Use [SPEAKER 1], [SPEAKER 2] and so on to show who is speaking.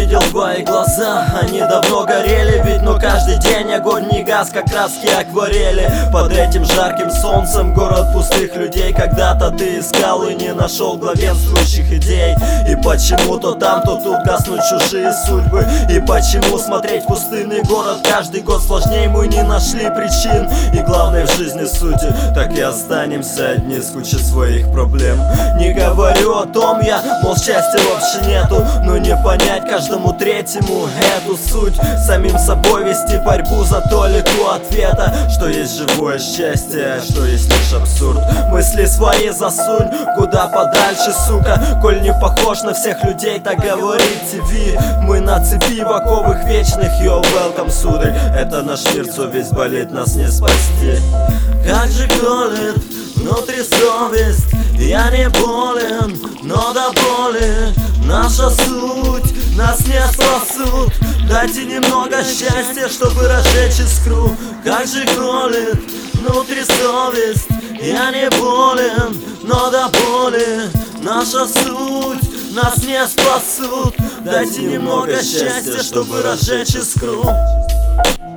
[SPEAKER 1] видел твои глаза, они давно горели. Ведь но каждый день огонь не гас, как краски акварели. Под этим жарким солнцем город пустых людей. Когда-то ты искал и не нашел главенствующих идей. И почему то там, то тут гаснут чужие судьбы. И почему смотреть пустынный город каждый год сложнее, мы не нашли причин. И главное в жизни сути, так и останемся одни с кучей своих проблем. Не говорю о том я, мол, счастья вообще нету, но не понять каждому третьему эту суть. Самим собой вести борьбу за толику ответа, что есть живое счастье, что есть лишь абсурд. Мысли свои засунь куда подальше, сука. Коль не похож на всех людей, так говорит ТВ. Мы на цепи в оковах вечных, yo, welcome, сударь. Это наш мир, совесть болит, нас не спасти. Как же колет внутри совесть, я не болен, но до боли наша суть, нас не спасут. Дайте немного счастья, чтобы разжечь искру. Как же колет внутри совесть, я не болен, но до боли наша суть, нас не спасут. Дайте немного счастья, чтобы разжечь искру.